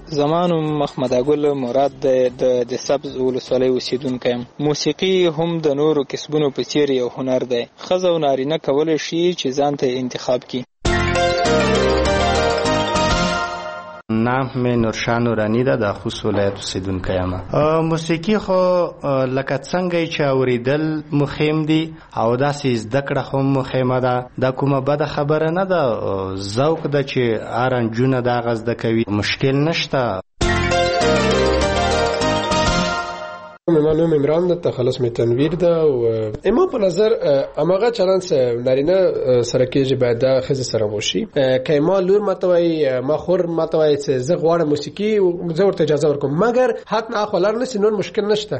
زمانم محمد ګل مراد د سبز ولسوالۍ اوسیدونکی یم. موسیقي هم د نورو کسبونو په څیر یو هنر دی. ښځه او نارینه کولی شي چې ځان ته انتخاب کړي. نام مې نورشاه نوراني ده، د خوست ولایت اوسیدونکی یم. موسیقي خو لکه څنګه چې اورېدل مهم دي او داسې زده کړه هم مهمه ده. دا کومه بده خبره نه ده، ذوق ده چې هر نجونه د هغه زده کوي، مشکل نشته. معلوم عمران ده، تخلص می تنویر ده و اما په نظر اماغه چلنس نارینه سره کېږي باید د ښځې سره وشي. که ما لور ماته وایي، ما خور ماته وایي چې زه غواړم موسیقي، زه ورته اجازه ورکوم، مګر حق نه اخوا لر نشي، نور مشکل نشته.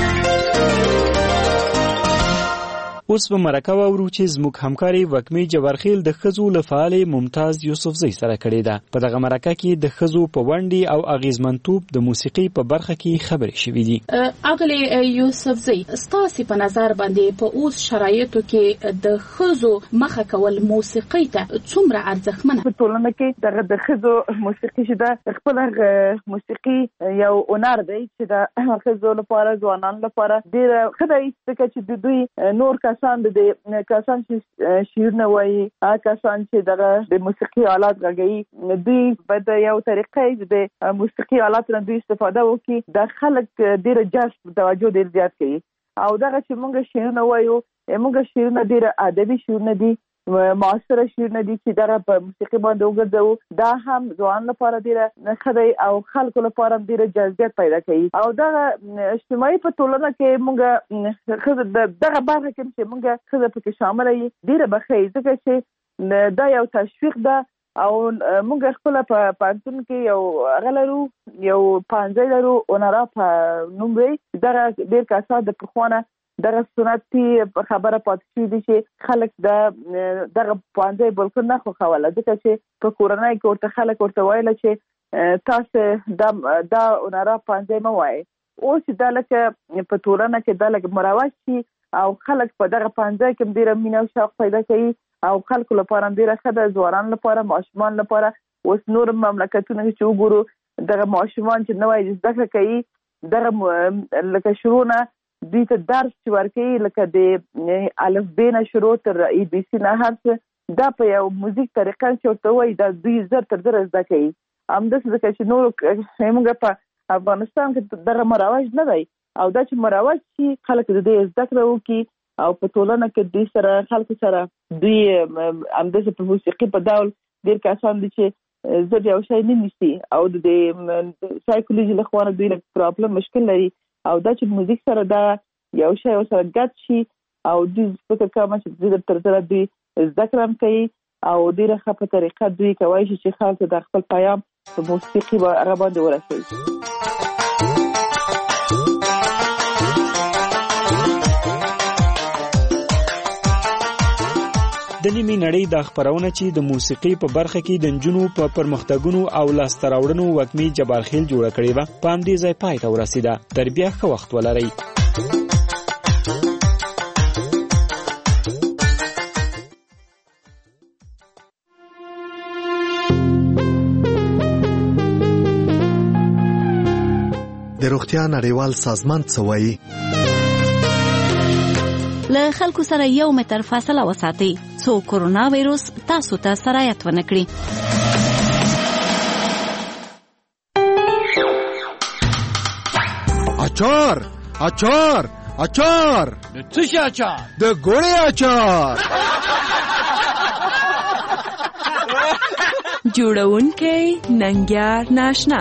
اوس په مرکه واورو چې زموږ همکاري وکمې جوارخیل د ښځو له فعالې ممتاز یوسفزۍ سره کړې ده. په دغه مرکه کې د ښځو په ونډې او اغیزمنتوب د موسیقي په برخه کې خبرې شوې دي. اغلې یوسفزۍ، ستاسې په نظر باندې په اوس شرایطو کې د ښځو مخه کول موسیقي ته څومره ارزښتمنه؟ په ټولنه کې دغه د ښځو موسیقي چې ده خپل موسیقي یو هنر دی چې د ښځو لپاره، ځوانانو لپاره ډېره ښه دی، ځکه چې د دوی نور کسان چې شعرونه وایي، هغه کسان چې دغه د موسیقي آلات غږوي، دوی باید یو طریقه د موسیقي آلات نه دوی استفاده وکړي. د خلک ډېره جذب توجه ډېر زیات کوي. او دغه چې موږ شعرونه وایو، موږ شعرونه ډېره ادبي شعرونه دي، معاصره شعرونه دي چې دغه په موسیقي باندې وګرځوو. دا هم ځوان لپاره ډېره ښه دی او خلکو لپاره ډېره جذبیت پیدا کوي. او دغه اجتماعي په ټولنه کې موږ دغه برخه کې چې موږ ښځه پکې شامله یي ډېره به ښه وي، ځکه چې دا یو تشویق ده. او موږ خپله په پوهنتون کې یو هغه لرو، یو پوهنځی لرو، اونرا په نوم دی. دغه ډېر کسان د پخوانه دغه سنتي خبره پاتې شوې دي چې خلک دغه پوهنځی بالکل نه خوښوله، ځکه چې په کورنۍ کې ورته خلک ورته ویله چې تاسو دا اونرا پوهنځی مه وایئ. اوس دا لکه په ټولنه کې دا لکه مروج شي او خلک په دغه پوهنځی کې ډېره مینه او شوق پیدا کوي او خلکو لپاره ډېره ښه ده، ځوانانو لپاره، ماشومان لپاره. اوس نور مملکتونه چې وګورو، دغه ماشومان چې نوی زده کړه کوي، دغه لکه شروع نه دوی ته درس چې ورکوي، لکه د الف ب نه شروع تر ای بی سی نه، هر څه دا په یو موزیک طریقه چې ورته وایي، دا دوی زر تر زره زده کوي. همداسې ځکه چې نورو موږ په افغانستان کې دغه مروج نه دی، او دا چې مروج شي خلک د دې زده کړه وکړي او په ټولنه کې دوی سره خلکو سره دوی همداسې په موسیقي په ډول ډېر کسان دي چې زه یو شی نه نیسي او د سایکولوژي له خوا دوی له پرابلم مشکل لري، او دا چې موزیک سره دا یو شی ورسره ګډ شي او دوی فکر کوم چې زر تر زره دوی زده کړه کوي او ډېره ښه په طریقه دوی کولی شي چې خلکو د خپل پیام په موسیقي هغه باندې ورسوي. د نیمې نړۍ دا خپرونه چې د موسیقي په برخه کې د نجونو په پرمختګونو او لاسته راوړنو وکمې جبارخیل جوړه کړې وه، په همدې ځای پای ته ورسېده. تر بیا ښه وخت ولرئ. د روغتیا نړیوال سازمان څه وایي؟ له خلکو سره 1 متر فاصله وساتئ څو کورونا وایروس تاسو ته سرایت ونه کړي. اچار اچار اچار د څه شي اچار؟ د ګوړې اچار. جوړونکی ننګیار ناشنا.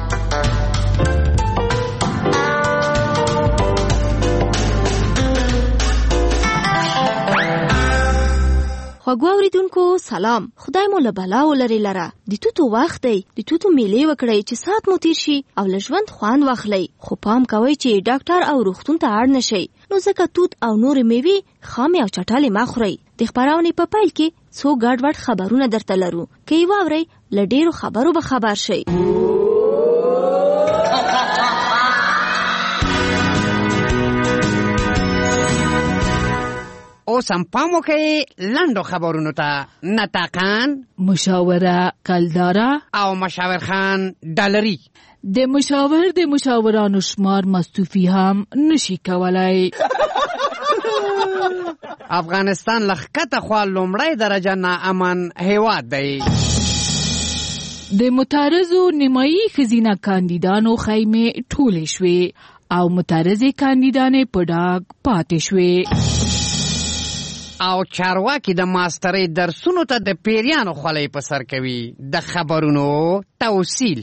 خوږو اوریدونکو سلام، خدای مو له بلا ولري لره. د توتو وخت دی، د توتو میلې وکړئ چې سات مو تیر شي او له ژوند خوند واخلئ، خو پام کوئ چې ډاکټر او روغتون ته اړ نشئ. نو ځکه توت او نورې میوې خامې او چټلې مه خورئ. د خپرونې په پیل کې څو ګډوډ خبرونه درته لرو، که یې واورئ له ډېرو خبرو به خبر شئ. اوس هم پام وکړئ لنډو خبرونو ته. نطاقان، مشاوره کلداره او مشاور خان ډالري. د مشاورانو شمار مستوفي هم نشي کولای. افغانستان لخکته خوا لومړی درجه ناامن هیواد دی. د متعرضو نیمایي ښځینه کاندیدانو خیمې ټولې شوې او متعرضې کاندیدانې په ډاګ پاتې شوې. او چارواکي د ماسترۍ درسونو ته د پیریانو خولۍ په سر کوي. د خبرونو توصیل.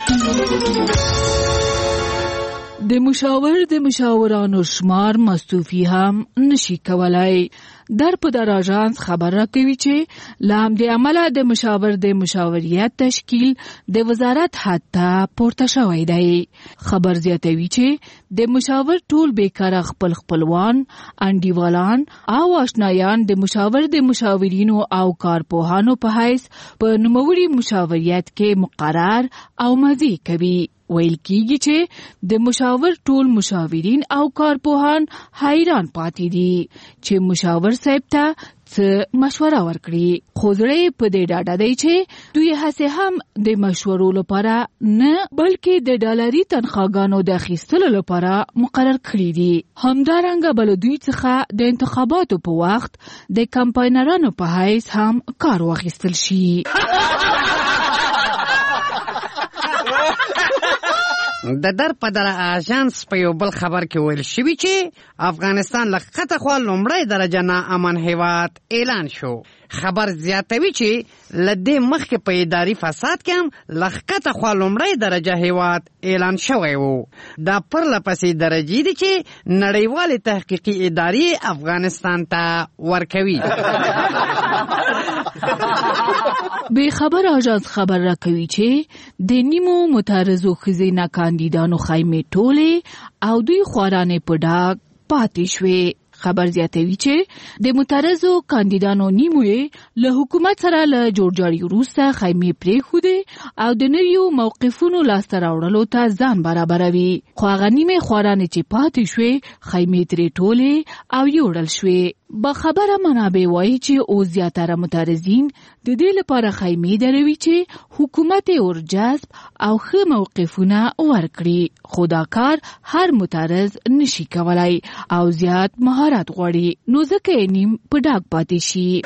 د مشاورانو شمار مستوفي هم نشي کولای. در په در آژانس خبر راکوي چې له همدې امله د مشاوریت تشکیل د وزارت حد ته پورته شوی دی. خبر زیاتوي چې د مشاور ټول بیکاره خپلوان، انډیوالان او آشنایان د مشاورینو او کارپوهانو په حیث په نوموړي مشاوریت کې مقرر او مضی کوي. ویل کیږي چې د مشاور ټول مشاورین او کارپوهان حیران پاتې دي چې مشاور صاحب ته څه مشوره ورکړي. خو زړه په دې ډاډه دی چې دوی هڅه هم د مشورو لپاره نه بلکې د ډالري تنخواګانو د اخیستلو لپاره مقرر کړي دي. همدارنګه بل دوی څخه د انتخاباتو په وخت د کمپاینرانو په حیث هم کار واخیستل شي. د در په در آژانس په یو بل خبر کې ویل شوي چې افغانستان لخته خوا لومړی درجه ناامن هیواد اعلان شو. خبر زیاتوي چې لدې مخکې په اداري فساد کې هم لخته خوا لومړی درجه هیواد اعلان شوی وو. دا پرلپسې درجې دي چې نړیوالې تحقیقي ادارې افغانستان ته ورکوي. به خبر آژانس خبر راکوي چې د نیمو متعرضو ښځینه کاندیدانو خیمې ټولې او دوی خوارانې په ډاګ پاتې شوې. خبر زیاتوي چې د متعرضو کاندیدانو نیمو له حکومت سره له جوړجاړي وروسته خیمې پرېښودې او د نویو موقفونو لاسته راوړلو ته ځان برابروي. خو هغه نیمې خوارانې چې پاتې شوې خیمې ترې ټولې او یوړل شوې. با خبره منابع وایي چې او زیاتره متعرضین د دې لپاره خیمې دروي چې حکومت ورجذب او ښه موقفونه ورکړي. خو دا کار هر متعرض نشي کولای او زیات مهارت غواړي، نو ځکه یې نیم په ډاګ پاتې شي.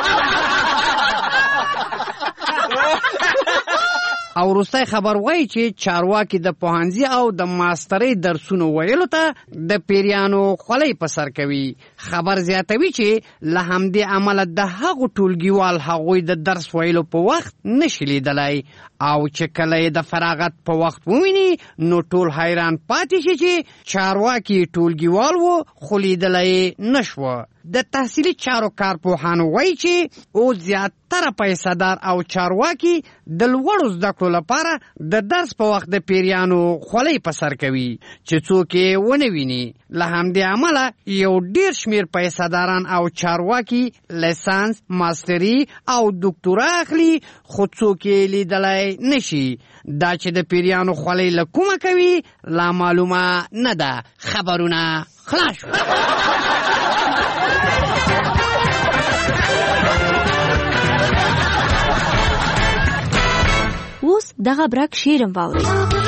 او وروستی خبر وایي چې چارواکي د پوهنځي او د ماسترۍ درسونو ویلو ته د پیریانو خولۍ په سر کوي. خبر زیاتوي چې له همدې امله د هغو ټولګیوال هغوی د درس ویلو په وخت نشي لیدلی او چې کله یې د فراغت په وخت وویني نو ټول حیران پاتې شي چې چارواکي ټولګیوال و خو لیدلی نشوه. د تحصیلي چارو کارپوهانو وایي چې او زیاتره پیسه‌دار او چارواکي د لوړو زده کړو لپاره د درس په وخت د پیریانو خولۍ په سر کوي چې څوک یې ونه ویني. له همدې امله یو ډېر شمېر پیسه‌داران او چارواکي لیسانس، ماستري او دکتورا اخلي خو څوک یې لیدلی نشي. دا چې د پیریانو خولۍ له کومه کوي لا معلومه نه ده. خبرونه خلاص شو. اوس دغه برک شیرم واوري.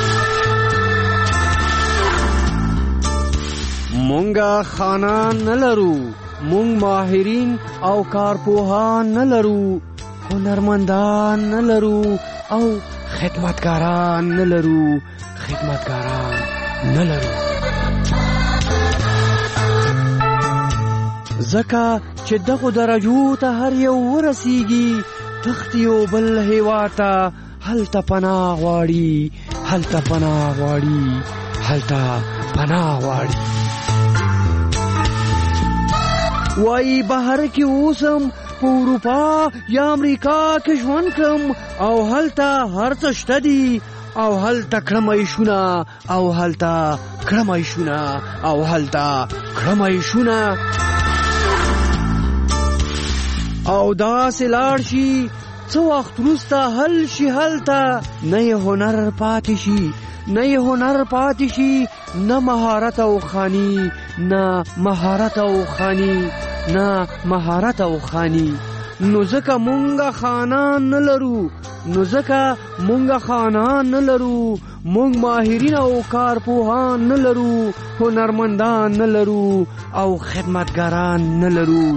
مونږه خانان نه لرو، مونږ ماهرین او کارپوهان نه لرو، هنرمندان نه لرو او خدمتګاران نه لرو، ځکه چې دغو درجو ته هر یو ورسیږي تخت یو بل هیواد ته هلته پناه غواړي. وایي بهر کې اوسم په اروپا یا امریکا کې ژوند کړم او هلته هر څه شته دي او هلته کړمایشونه او داسې لاړ شي څه وخت وروسته حل شي هلته نه یې هنر پاتې شي نه مهارت او خاني نه مهارت او خانی. نو ځکه مونږه خانان نه لرو، مونږ ماهرین او کارپوهان نه لرو، هنرمندان نه لرو او خدمتګاران نه لرو.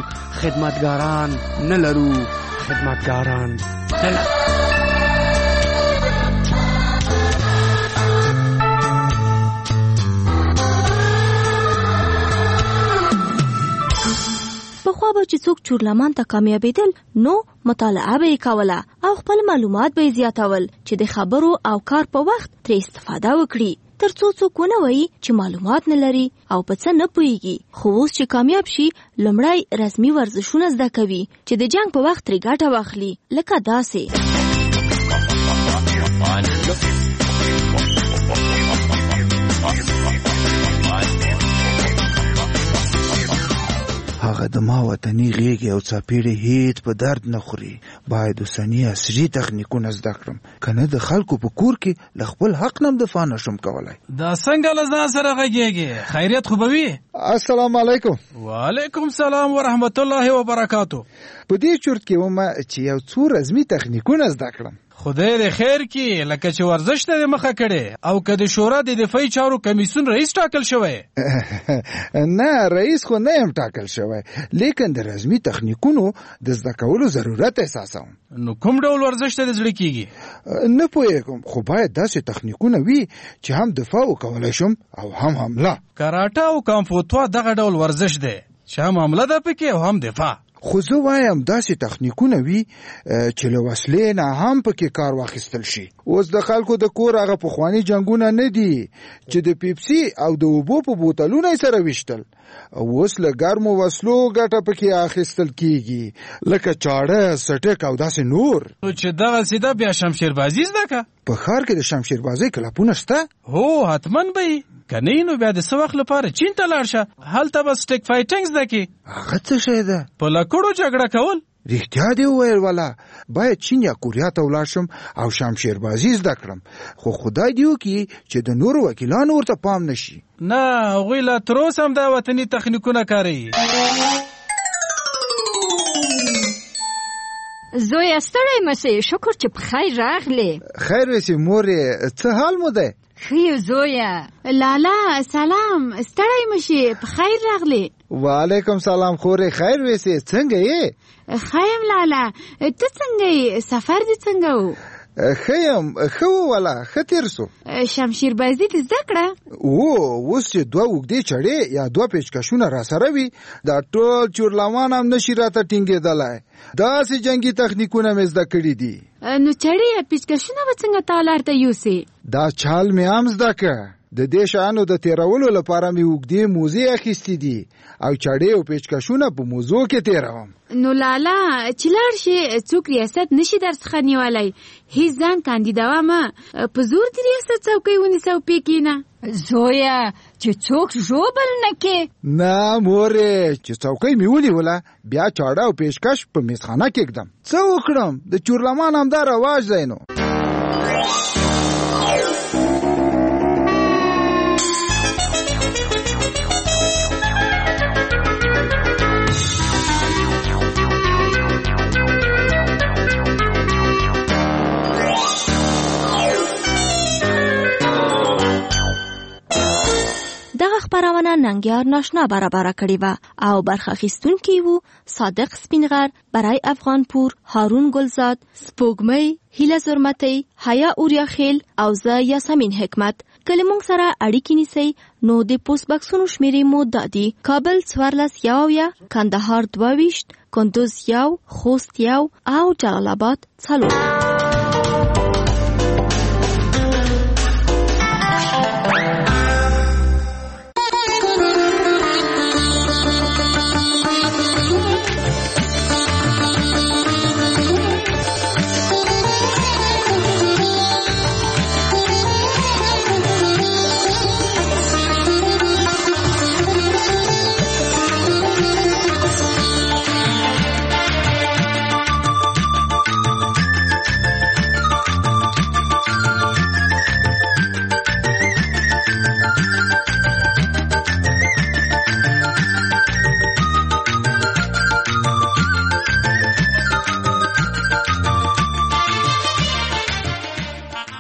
پخوا به چې څوک چورلمان ته کامیابېدل نو مطالعه به یې کوله او خپل معلومات به یې زیاتول چې د خبرو او کار په وخت ترې استفاده وکړي، تر څو څوک ونه وایي چې معلومات نه لري او په څه نه پوهیږي. خو اوس چې کامیاب شي لومړی رسمي ورزشونه زده کوي چې د جنگ په وخت ترې ګټه واخلي، لکه داسې هغه د ما وطني غېږې او څاپېړې هېڅ په درد نه خوري. باید اوسني عصري تخنیکونه زده کړم، که نه د خلکو په کور کې له خپل حق نه هم دفاع نشم کولی. دا څنګه له ځان سره غږېږې؟ خیریت خو به وي؟ السلام علیکم. وعلیکم السلام ورحمت الله وبرکاتو. په دې چورت کې ومه چې یو څو رزمي تخنیکونه زده کړم. خدای دې خیر کړي، لکه چې ورزش ته مخه کړي او که د شورا د دفاعي چارو کمیسیون رئیس ټاکل شوی. نه رئیس خو نه یم ټاکل شوی، لیکن د رزمي تخنیکونو د زده کولو ضرورت احساسوم. نو کوم ډول ورزش ته زړه کیږي؟ نه پوهېږم، خو باید داسې تخنیکونه وي چې هم دفاع وکولی شم او هم حمله. کراټه او کامفوتوا دغه ډول ورزش دی چې هم حمله ده پکې او هم دفاع. خو زه وایم داسې تخنیکونه وي چې له وسلې نه هم پکې کار واخیستل شي. اوس د خلکو د کور هغه پخواني جنګونه نه دي چې د پیپسي او د اوبو په بوتلونه یې سره ویشتل. اوس له ګرمو وسلو ګټه پکې اخیستل کیږي، لکه چاړه، سټک او داسې نور. نو چې دغه سیده بیا شمشیربازي زده که؟ په ښار کې د شمشیربازۍ کلبونه شته؟ هو حتما به وي، که نه نو بیا د څه وخت لپاره چین ته لاړ شه، هلته به سټیک فایټینګ زده کړي. هغه څه شی ده؟ په لکړو جګړه کول. رښتیا دې وویل والا، باید چین یا کوریا ته ولاړ شم او شمشیربازي زده کړم، خو خدای دې وکړي چې د نورو وکیلانو ورته پام نشي. نه هغوی لا تر اوسه هم دا وطني تخنیکونه کاروي. زویه ستړی مشې، شکر چې په خیر راغلې. خیر وسې مورې، څه حال مو دی؟ ښه زویه. لالا سلام، ستړی مشې، په خیر راغلې. وعلیکم سلام خورې، خیر وسې، څنګه یې؟ ښه یم لالا، ته څنګه یې؟ سفر دې څنګه و؟ ښه یم، ښه و والا، ښه تېر سو. شمشیربازي دې زده کړه؟ اوس چې 2 اوږدې چړې یا 2 پیچکشونه را سره وي، دا ټول چورلمان هم نشي راته ټینګېدلی. داسې جنګي تخنیکونه مې زده کړي دي. نو چړې یا پیچکشونه به څنګه تالار ته یوسې؟ دا چال مې هم زده که. د دې شیانو د تیرولو لپاره مې اوږدې موزې اخیستې دي او چړې او پیچکشونه په موزو کې تیروم. نو لالا چې لاړ شي څوک ریاست نشي درڅخه نیولی، هیڅ ځان کاندیدوه مه، په زور د ریاست څوکۍ ونیسه او پې کښېنه. زویه چې څوک ژوبل نه کې. نه مورې، چې څوکۍ مې ونیوله بیا چاړه او پیشکش په میزخانه کېږدم. څه وکړم، د چورلمان همدا رواج دی. نو دغه خبرونه ننګیار ناشنا برابر کړې و او برخه اخیستونکي وو صادق سپینغر، برای افغانپور، هارون گلزاد، سپوږمۍ، هیله زرمتی، حیا اوریاخیل او زه یاسمین حکمت. کله مونږ سره اړیکې نیسئ نو د پوسټ باکسونو شمیرې مو دادي: کابل 14 کندهار 22 کندوز 1 خوست 1 او جلال آباد 4.